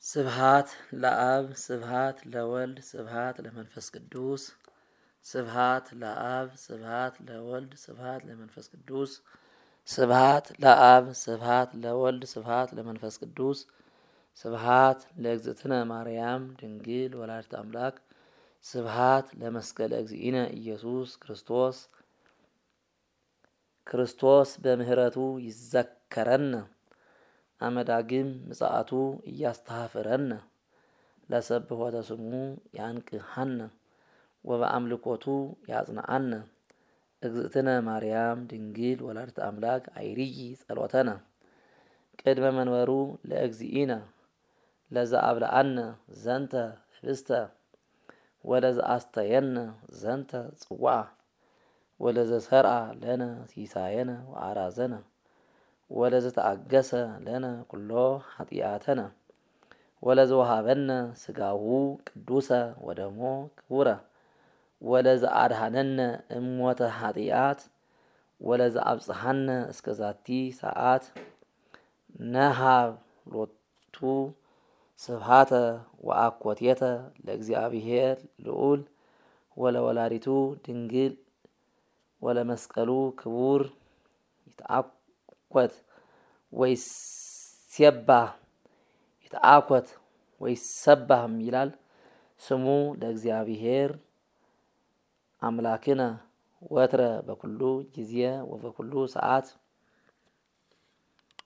ስብሃት ለአብ ስብሃት ለወልድ ስብሃት ለመንፈስ ቅዱስ ስብሃት ለአብ ስብሃት ለወልድ ስብሃት ለመንፈስ ቅዱስ ስብሃት ለአብ ስብሃት ለወልድ ስብሃት ለመንፈስ ቅዱስ ስብሃት ለእግዝእትነ ማርያም ድንግል ወላዲተ አምላክ ስብሃት ለመስቀለ እግዚእነ ኢየሱስ ክርስቶስ በምህረቱ ይዘከረን አመዳግም ምጽአቱ እያስተሐፍረን ለሰብሖተ ስሙ ያንቅሐን ወበአምልኮቱ ያጽንዓን እግዝእትነ ማርያም ድንግል ወላዲተ አምላክ አይርይ ጸሎተነ ቅድመ መንበሩ ለእግዚእነ ለዘአብልዐነ ዘንተ ህብስተ ወለዘአስተየነ ዘንተ ጽዋዐ ወለዘሰርዐ ለነ ሲሳየነ ወአራዘነ ወለዘተአገሰ ለነ ኩሎ ኃጢአተነ ወለዘወሃበነ ስጋሁ ቅዱሰ ወደሞ ክቡረ ወለዘአድኀነነ እሞተ ኃጢአት ወለዘአብጽሐነ እስከ ዛቲ ሰዓት ነሃብ ሎቱ ስብሃተ ወአኮቴተ ለእግዚአብሔር ልዑል ወለወላዲቱ ድንግል ወለመስቀሉ ክቡር ይትአኰት ወይሰባህም ይላል። ስሙ ለእግዚአብሔር አምላክነ ወትረ በኩሉ ጊዜ ወበኩሉ ሰዓት